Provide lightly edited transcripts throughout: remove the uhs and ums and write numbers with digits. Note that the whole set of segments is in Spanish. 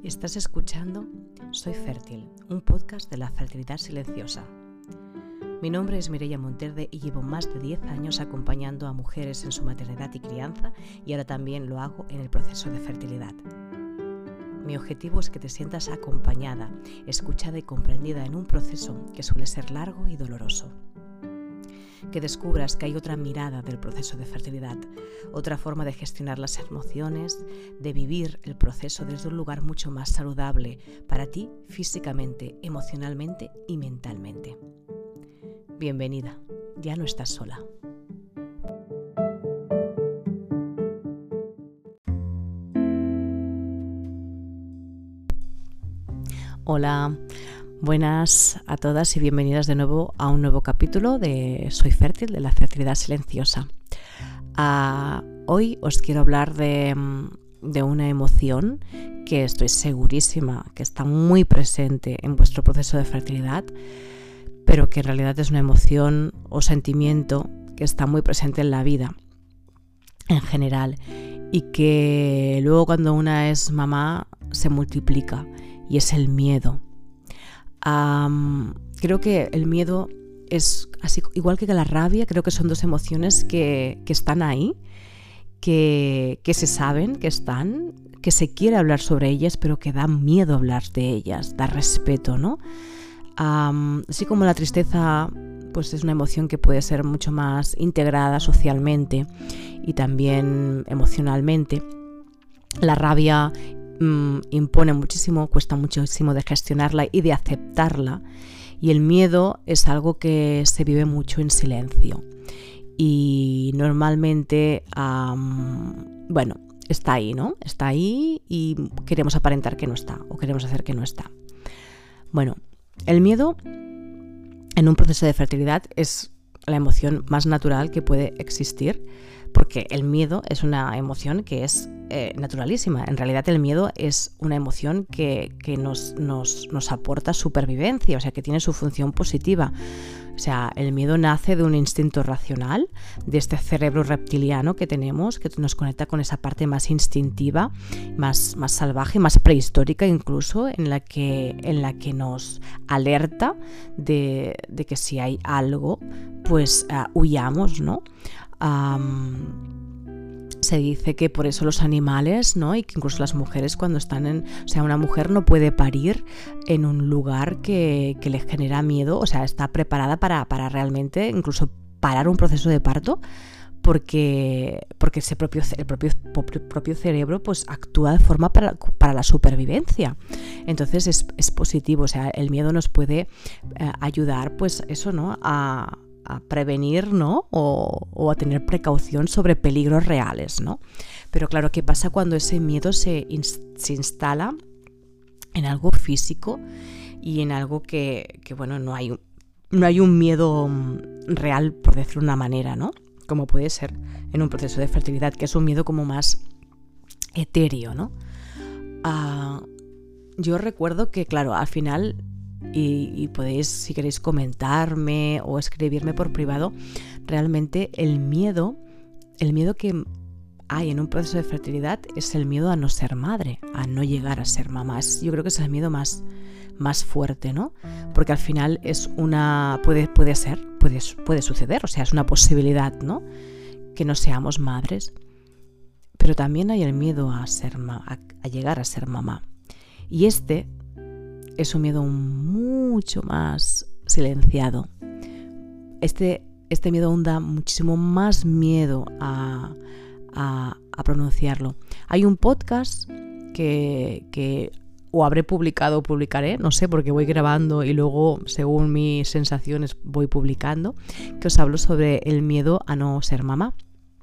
Estás escuchando Soy Fértil, un podcast de la fertilidad silenciosa. Mi nombre es Mireia Monterde y llevo más de 10 años acompañando a mujeres en su maternidad y crianza, y ahora también lo hago en el proceso de fertilidad. Mi objetivo es que te sientas acompañada, escuchada y comprendida en un proceso que suele ser largo y doloroso. Que descubras que hay otra mirada del proceso de fertilidad, otra forma de gestionar las emociones, de vivir el proceso desde un lugar mucho más saludable para ti físicamente, emocionalmente y mentalmente. Bienvenida, ya no estás sola. Hola. Buenas a todas y bienvenidas de nuevo a un nuevo capítulo de Soy Fértil, de la fertilidad silenciosa. Hoy os quiero hablar de una emoción que estoy segurísima que está muy presente en vuestro proceso de fertilidad, pero que en realidad es una emoción o sentimiento que está muy presente en la vida en general y que luego cuando una es mamá se multiplica, y es el miedo. Creo que el miedo es así, igual que la rabia. Creo que son dos emociones que están ahí, que se saben que están, que se quiere hablar sobre ellas, pero que da miedo hablar de ellas, da respeto, ¿no? Así como la tristeza, pues es una emoción que puede ser mucho más integrada socialmente y también emocionalmente. La rabia impone muchísimo, cuesta muchísimo de gestionarla y de aceptarla, y el miedo es algo que se vive mucho en silencio y normalmente está ahí, ¿no? Está ahí y queremos aparentar que no está, o queremos hacer que no está. Bueno, el miedo en un proceso de fertilidad es la emoción más natural que puede existir, porque el miedo es una emoción que es naturalísima. En realidad el miedo es una emoción que nos aporta supervivencia, o sea, que tiene su función positiva. O sea, el miedo nace de un instinto racional, de este cerebro reptiliano que tenemos, que nos conecta con esa parte más instintiva, más salvaje, más prehistórica incluso, en la que nos alerta de que si hay algo, pues huyamos, ¿no? Se dice que por eso los animales, ¿no? Y que incluso las mujeres cuando están una mujer no puede parir en un lugar que le genera miedo, o sea, está preparada para realmente incluso parar un proceso de parto, porque el propio cerebro pues actúa de forma para la supervivencia. Entonces es positivo, o sea, el miedo nos puede ayudar, pues eso, ¿no? A prevenir, ¿no? O a tener precaución sobre peligros reales, ¿no? Pero claro, ¿qué pasa cuando ese miedo se instala en algo físico y en algo que bueno, no hay un miedo real, por decirlo de una manera, ¿no? Como puede ser en un proceso de fertilidad, que es un miedo como más etéreo, ¿no? Yo recuerdo que, claro, al final, y podéis, si queréis, comentarme o escribirme por privado, realmente el miedo que hay en un proceso de fertilidad es el miedo a no ser madre, a no llegar a ser mamá. Yo creo que es el miedo más fuerte, ¿no? Porque al final puede suceder, o sea, es una posibilidad, ¿no? Que no seamos madres. Pero también hay el miedo a llegar a ser mamá. Y este es un miedo mucho más silenciado. Este miedo aún da muchísimo más miedo a pronunciarlo. Hay un podcast que o habré publicado o publicaré, no sé, porque voy grabando y luego, según mis sensaciones, voy publicando, que os hablo sobre el miedo a no ser mamá.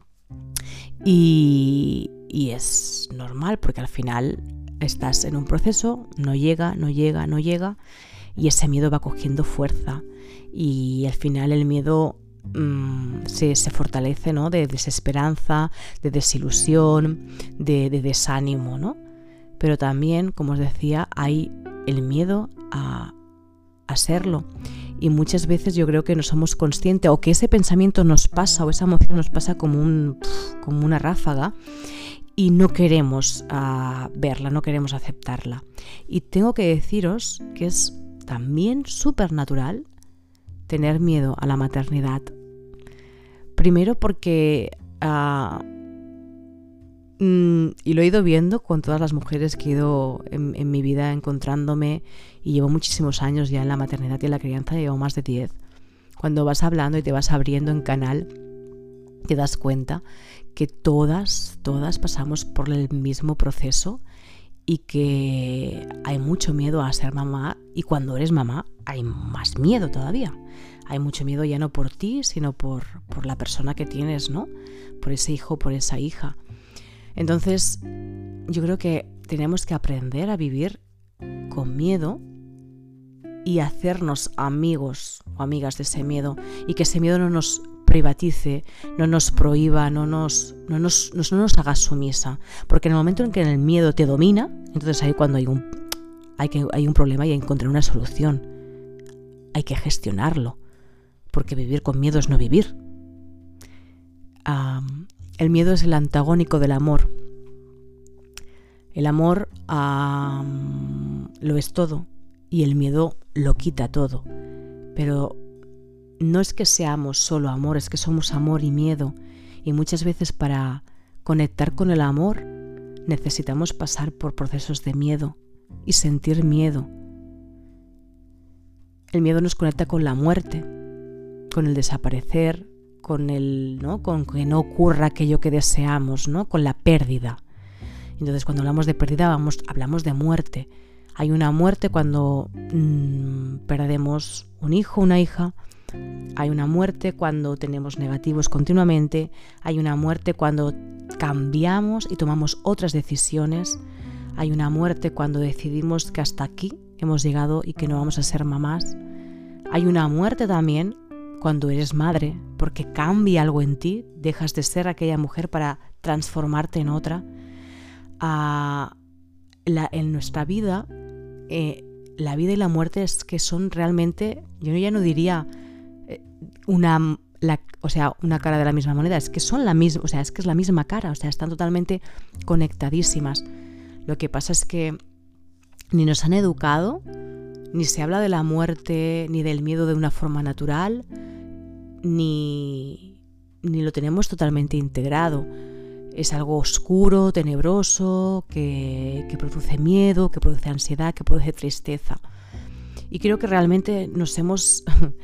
Y es normal, porque al final estás en un proceso, no llega, y ese miedo va cogiendo fuerza, y al final el miedo se fortalece, ¿no? De desesperanza, de desilusión, de desánimo, ¿no? Pero también, como os decía, hay el miedo a serlo, y muchas veces yo creo que no somos conscientes, o que ese pensamiento nos pasa, o esa emoción nos pasa como una ráfaga, y no queremos verla, no queremos aceptarla. Y tengo que deciros que es también súper natural tener miedo a la maternidad. Primero porque, y lo he ido viendo con todas las mujeres que he ido en mi vida encontrándome, y llevo muchísimos años ya en la maternidad y en la crianza, llevo más de 10. Cuando vas hablando y te vas abriendo en canal, te das cuenta que todas pasamos por el mismo proceso y que hay mucho miedo a ser mamá, y cuando eres mamá hay más miedo todavía. Hay mucho miedo ya no por ti, sino por la persona que tienes, ¿no? Por ese hijo, por esa hija. Entonces, yo creo que tenemos que aprender a vivir con miedo y hacernos amigos o amigas de ese miedo, y que ese miedo no nos privatice, no nos prohíba, no nos haga sumisa. Porque en el momento en que el miedo te domina, entonces ahí cuando hay un problema y hay que encontrar una solución. Hay que gestionarlo, porque vivir con miedo es no vivir. El miedo es el antagónico del amor. El amor lo es todo y el miedo lo quita todo. Pero no es que seamos solo amor, es que somos amor y miedo. Y muchas veces para conectar con el amor necesitamos pasar por procesos de miedo y sentir miedo. El miedo nos conecta con la muerte, con el desaparecer, con que no ocurra aquello que deseamos, ¿no? Con la pérdida. Entonces, cuando hablamos de pérdida, hablamos de muerte. Hay una muerte cuando perdemos un hijo, una hija. Hay una muerte cuando tenemos negativos continuamente. Hay una muerte cuando cambiamos y tomamos otras decisiones. Hay una muerte cuando decidimos que hasta aquí hemos llegado y que no vamos a ser mamás. Hay una muerte también cuando eres madre, porque cambia algo en ti, dejas de ser aquella mujer para transformarte en otra. En nuestra vida, la vida y la muerte es que son realmente, yo ya no diría una cara de la misma moneda, es que son la misma, es que es la misma cara, están totalmente conectadísimas. Lo que pasa es que ni nos han educado, ni se habla de la muerte ni del miedo de una forma natural, ni lo tenemos totalmente integrado. Es algo oscuro, tenebroso, que produce miedo, que produce ansiedad, que produce tristeza. Y creo que realmente nos hemos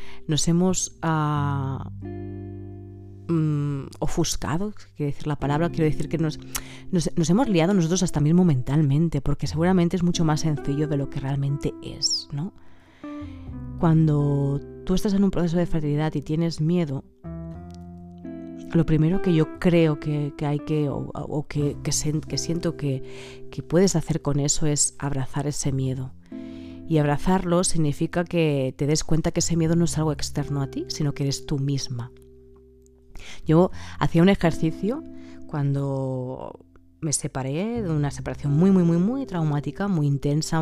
ofuscado, quiero decir la palabra, quiero decir que nos hemos liado nosotros hasta mismo mentalmente, porque seguramente es mucho más sencillo de lo que realmente es, ¿no? Cuando tú estás en un proceso de fertilidad y tienes miedo, lo primero que yo creo que hay que siento que puedes hacer con eso es abrazar ese miedo. Y abrazarlo significa que te des cuenta que ese miedo no es algo externo a ti, sino que eres tú misma. Yo hacía un ejercicio cuando me separé, de una separación muy, muy, muy, muy traumática, muy intensa,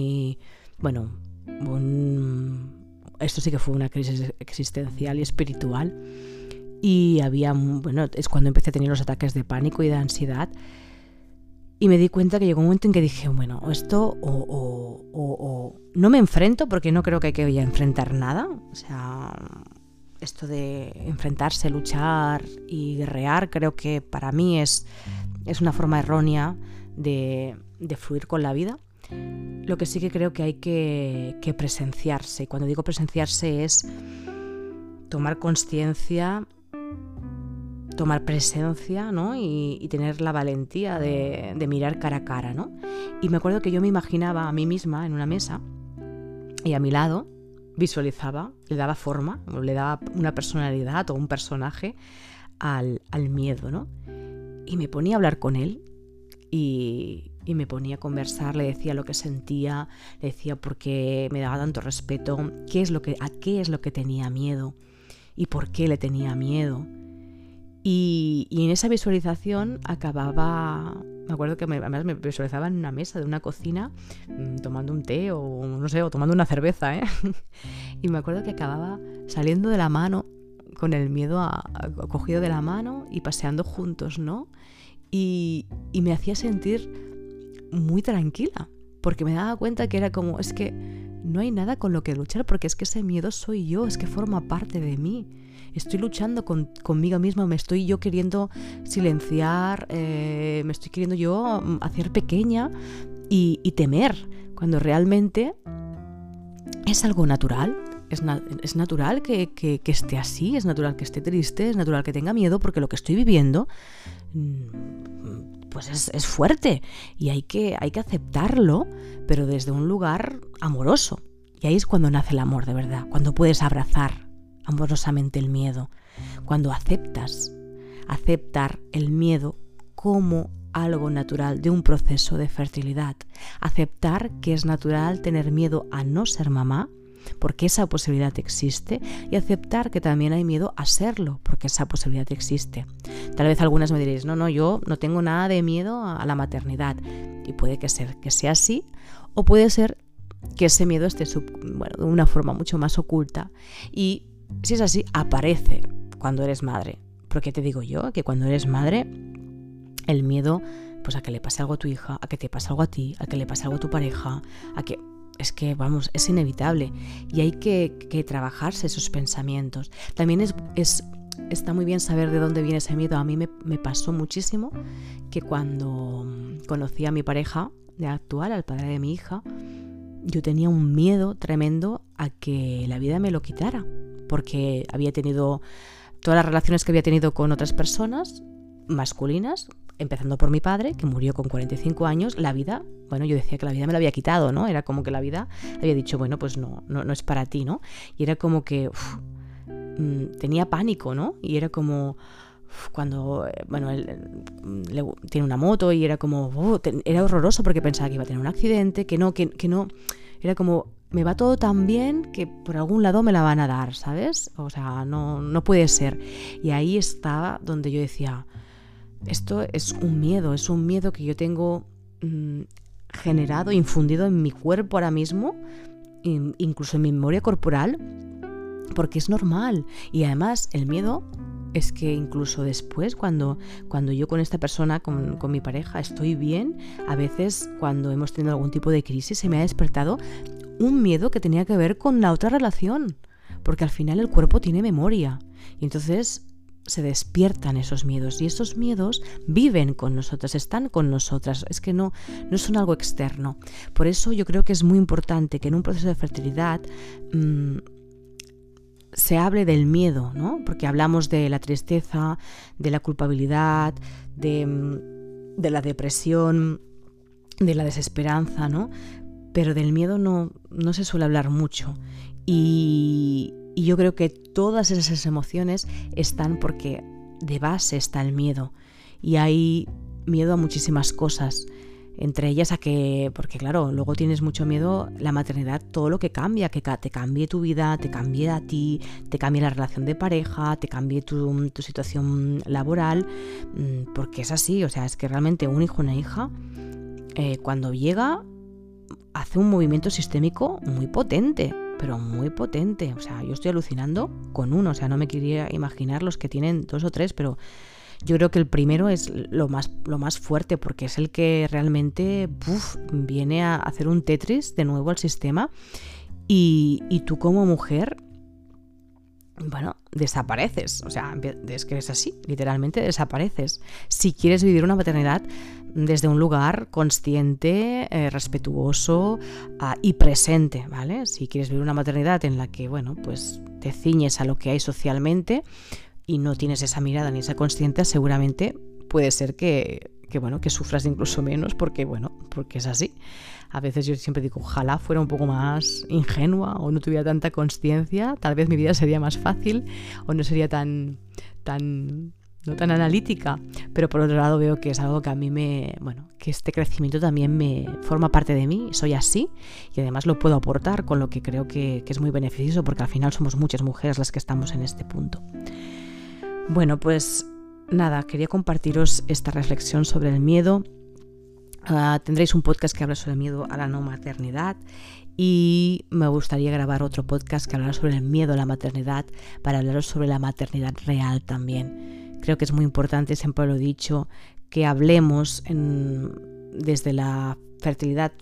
esto sí que fue una crisis existencial y espiritual. Y es cuando empecé a tener los ataques de pánico y de ansiedad. Y me di cuenta que llegó un momento en que dije, esto o no me enfrento, porque no creo que hay que ya enfrentar nada. Esto de enfrentarse, luchar y guerrear, creo que para mí es una forma errónea de fluir con la vida. Lo que sí que creo que hay que presenciarse. Y cuando digo presenciarse es tomar conciencia, tomar presencia, ¿no? Y tener la valentía de mirar cara a cara, ¿no? Y me acuerdo que yo me imaginaba a mí misma en una mesa y a mi lado visualizaba, le daba forma, le daba una personalidad o un personaje al miedo, ¿no? Y me ponía a hablar con él y me ponía a conversar, le decía lo que sentía, le decía por qué me daba tanto respeto, a qué es lo que tenía miedo y por qué le tenía miedo. Y en esa visualización acababa, me acuerdo que además me visualizaba en una mesa de una cocina tomando un té o no sé, o tomando una cerveza, y me acuerdo que acababa saliendo de la mano con el miedo cogido de la mano y paseando juntos, ¿no? y me hacía sentir muy tranquila, porque me daba cuenta que era como, es que no hay nada con lo que luchar, porque es que ese miedo soy yo, es que forma parte de mí. Estoy luchando conmigo misma, me estoy yo queriendo silenciar, me estoy queriendo yo hacer pequeña y temer, cuando realmente es algo natural. Es natural que esté así, es natural que esté triste, es natural que tenga miedo, porque lo que estoy viviendo pues es fuerte y hay que aceptarlo, pero desde un lugar amoroso. Y ahí es cuando nace el amor de verdad, cuando puedes abrazar amorosamente el miedo, cuando aceptar el miedo como algo natural de un proceso de fertilidad, aceptar que es natural tener miedo a no ser mamá, porque esa posibilidad existe, y aceptar que también hay miedo a serlo, porque esa posibilidad existe. Tal vez algunas me diréis, no, yo no tengo nada de miedo a la maternidad, y puede que sea así, o puede ser que ese miedo esté de una forma mucho más oculta, y si es así, aparece cuando eres madre. Porque te digo yo que cuando eres madre, el miedo pues a que le pase algo a tu hija, a que te pase algo a ti, a que le pase algo a tu pareja, es que, es inevitable, y hay que trabajarse esos pensamientos. También está muy bien saber de dónde viene ese miedo. A mí me pasó muchísimo que cuando conocí a mi pareja actual, al padre de mi hija, yo tenía un miedo tremendo a que la vida me lo quitara, porque había tenido todas las relaciones que había tenido con otras personas masculinas, empezando por mi padre, que murió con 45 años, la vida, yo decía que la vida me la había quitado, ¿no? Era como que la vida había dicho, pues no es para ti, ¿no? Y era como que tenía pánico, ¿no? Y era como cuando, él tiene una moto y era como, era horroroso porque pensaba que iba a tener un accidente, que no, era como, me va todo tan bien que por algún lado me la van a dar, ¿sabes? O sea, no puede ser. Y ahí estaba donde yo decía, esto es un miedo que yo tengo generado, infundido en mi cuerpo ahora mismo, incluso en mi memoria corporal, porque es normal. Y además el miedo es que incluso después, cuando yo con esta persona, con mi pareja, estoy bien, a veces cuando hemos tenido algún tipo de crisis se me ha despertado un miedo que tenía que ver con la otra relación, porque al final el cuerpo tiene memoria y entonces se despiertan esos miedos, y esos miedos viven con nosotras, están con nosotras, es que no son algo externo. Por eso yo creo que es muy importante que en un proceso de fertilidad se hable del miedo, ¿no? Porque hablamos de la tristeza, de la culpabilidad, de la depresión, de la desesperanza, ¿no? Pero del miedo no se suele hablar mucho, y yo creo que todas esas emociones están porque de base está el miedo, y hay miedo a muchísimas cosas, entre ellas porque claro, luego tienes mucho miedo la maternidad, todo lo que cambia, que te cambie tu vida, te cambie a ti, te cambie la relación de pareja, te cambie tu situación laboral, porque es así, o sea, es que realmente un hijo o una hija cuando llega hace un movimiento sistémico muy potente, pero muy potente. O sea, yo estoy alucinando con uno, o sea, no me quería imaginar los que tienen 2 o 3, pero yo creo que el primero es lo más fuerte, porque es el que realmente viene a hacer un Tetris de nuevo al sistema, y tú como mujer, desapareces. O sea, es que es así, literalmente desapareces. Si quieres vivir una maternidad desde un lugar consciente, respetuoso y presente, ¿vale? Si quieres vivir una maternidad en la que, pues te ciñes a lo que hay socialmente y no tienes esa mirada ni esa consciencia, seguramente puede ser que sufras incluso menos, porque es así. A veces yo siempre digo, ojalá fuera un poco más ingenua o no tuviera tanta consciencia, tal vez mi vida sería más fácil o no sería no tan analítica. Pero por otro lado veo que es algo que a mí que este crecimiento también me forma parte de mí, soy así, y además lo puedo aportar, con lo que creo que es muy beneficioso, porque al final somos muchas mujeres las que estamos en este punto. Pues nada, quería compartiros esta reflexión sobre el miedo. Tendréis un podcast que habla sobre el miedo a la no maternidad, y me gustaría grabar otro podcast que hablará sobre el miedo a la maternidad, para hablaros sobre la maternidad real también. Creo que es muy importante, siempre lo he dicho, que hablemos desde la fertilidad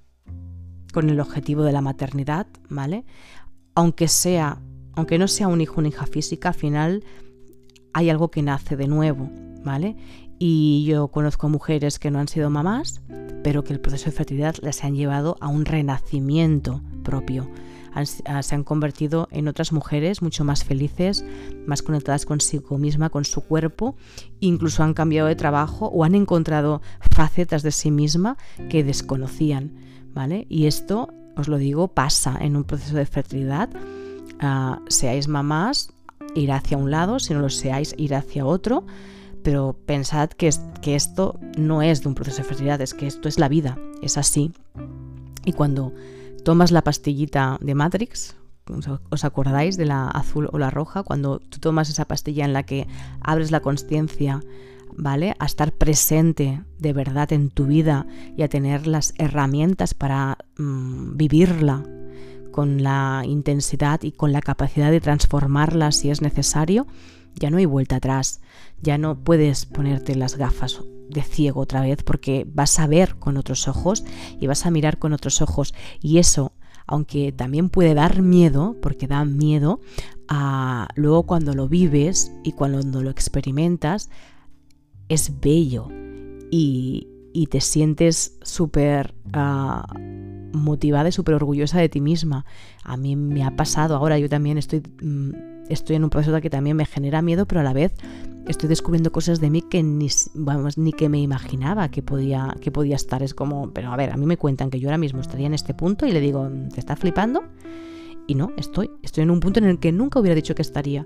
con el objetivo de la maternidad, ¿vale? Aunque no sea un hijo o una hija física, al final hay algo que nace de nuevo, ¿vale? Y yo conozco mujeres que no han sido mamás, pero que el proceso de fertilidad les han llevado a un renacimiento propio. Se han convertido en otras mujeres mucho más felices, más conectadas consigo misma, con su cuerpo, incluso han cambiado de trabajo o han encontrado facetas de sí misma que desconocían, ¿vale? Y esto, os lo digo, pasa en un proceso de fertilidad. Seáis mamás, ir hacia un lado; si no lo seáis, ir hacia otro. Pero pensad que esto no es de un proceso de fertilidad, es que esto es la vida, es así. Y cuando tomas la pastillita de Matrix, ¿os acordáis de la azul o la roja? Cuando tú tomas esa pastilla en la que abres la consciencia, ¿vale?, a estar presente de verdad en tu vida y a tener las herramientas para vivirla con la intensidad y con la capacidad de transformarla si es necesario, ya no hay vuelta atrás. Ya no puedes ponerte las gafas de ciego otra vez, porque vas a ver con otros ojos y vas a mirar con otros ojos. Y eso, aunque también puede dar miedo, porque da miedo, luego cuando lo vives y cuando lo experimentas, es bello y te sientes súper motivada y súper orgullosa de ti misma. A mí me ha pasado ahora, yo también estoy en un proceso que también me genera miedo, pero a la vez estoy descubriendo cosas de mí que ni que me imaginaba que podía estar. Es como, pero a ver, a mí me cuentan que yo ahora mismo estaría en este punto y le digo, ¿te está flipando? Y no, estoy en un punto en el que nunca hubiera dicho que estaría.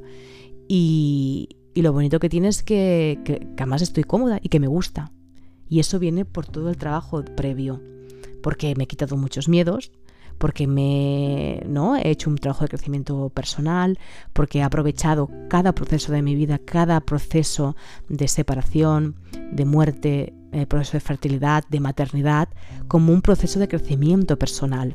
Y lo bonito que tiene es que además estoy cómoda y que me gusta. Y eso viene por todo el trabajo previo, porque me he quitado muchos miedos, porque he hecho un trabajo de crecimiento personal, porque he aprovechado cada proceso de mi vida, cada proceso de separación, de muerte, proceso de fertilidad, de maternidad, como un proceso de crecimiento personal.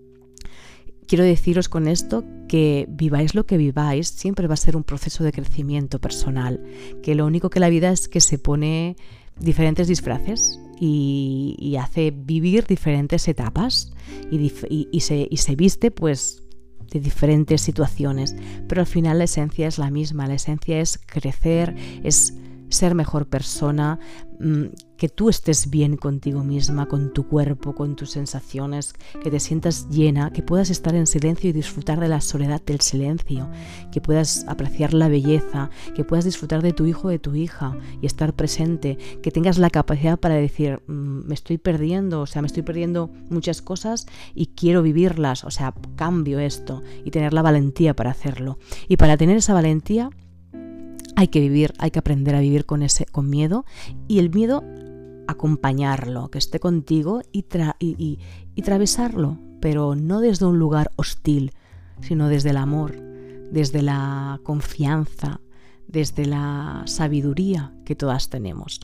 Quiero deciros con esto que viváis lo que viváis, siempre va a ser un proceso de crecimiento personal, que lo único que la vida es que se pone diferentes disfraces y hace vivir diferentes etapas y se viste pues de diferentes situaciones, pero al final la esencia es la misma. La esencia es crecer, es ser mejor persona, que tú estés bien contigo misma, con tu cuerpo, con tus sensaciones, que te sientas llena, que puedas estar en silencio y disfrutar de la soledad del silencio, que puedas apreciar la belleza, que puedas disfrutar de tu hijo o de tu hija y estar presente, que tengas la capacidad para decir, me estoy perdiendo muchas cosas y quiero vivirlas, cambio esto, y tener la valentía para hacerlo. Y para tener esa valentía hay que aprender a vivir con miedo, y el miedo acompañarlo, que esté contigo y atravesarlo, pero no desde un lugar hostil, sino desde el amor, desde la confianza, desde la sabiduría que todas tenemos.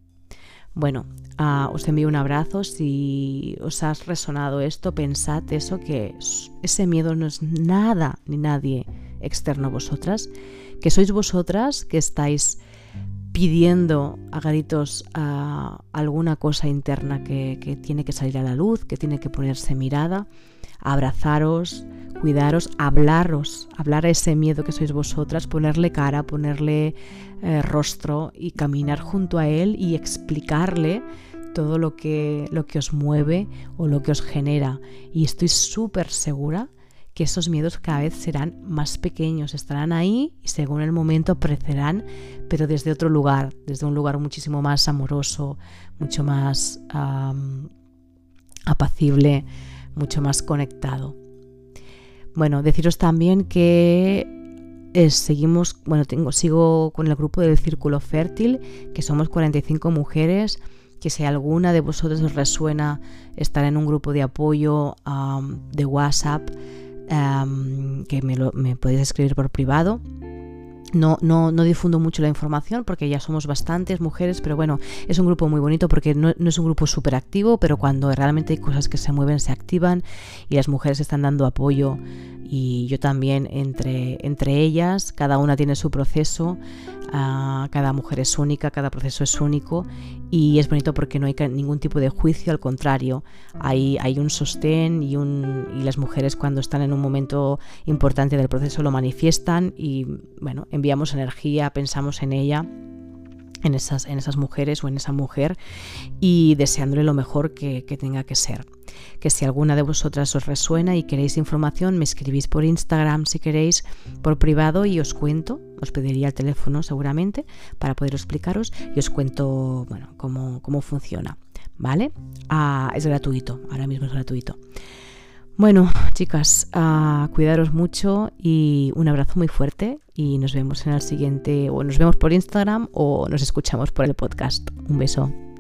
Bueno, os envío un abrazo. Si os ha resonado esto, pensad eso, que ese miedo no es nada ni nadie externo a vosotras, que sois vosotras que estáis pidiendo a gritos alguna cosa interna que tiene que salir a la luz, que tiene que ponerse mirada, abrazaros, cuidaros, hablar a ese miedo que sois vosotras, ponerle cara, ponerle rostro y caminar junto a él y explicarle todo lo que os mueve o lo que os genera. Y estoy súper segura que esos miedos cada vez serán más pequeños, estarán ahí y según el momento aparecerán, pero desde otro lugar, desde un lugar muchísimo más amoroso, mucho más apacible, mucho más conectado. Bueno, deciros también que sigo con el grupo del Círculo Fértil, que somos 45 mujeres, que si alguna de vosotros os resuena estar en un grupo de apoyo de WhatsApp, que me podéis escribir por privado, No difundo mucho la información porque ya somos bastantes mujeres, pero bueno, es un grupo muy bonito porque no es un grupo súper activo, pero cuando realmente hay cosas que se mueven, se activan y las mujeres están dando apoyo y yo también entre ellas, cada una tiene su proceso, cada mujer es única, cada proceso es único y es bonito porque no hay ningún tipo de juicio, al contrario, hay un sostén y las mujeres cuando están en un momento importante del proceso lo manifiestan y bueno, enviamos energía, pensamos en ella, en esas mujeres o en esa mujer y deseándole lo mejor que tenga que ser. Que si alguna de vosotras os resuena y queréis información, me escribís por Instagram si queréis, por privado y os cuento, os pediría el teléfono seguramente para poder explicaros y os cuento bueno, cómo funciona, ¿vale? Es gratuito, ahora mismo es gratuito. Bueno, chicas, cuidaros mucho y un abrazo muy fuerte y nos vemos en el siguiente, o nos vemos por Instagram o nos escuchamos por el podcast. Un beso.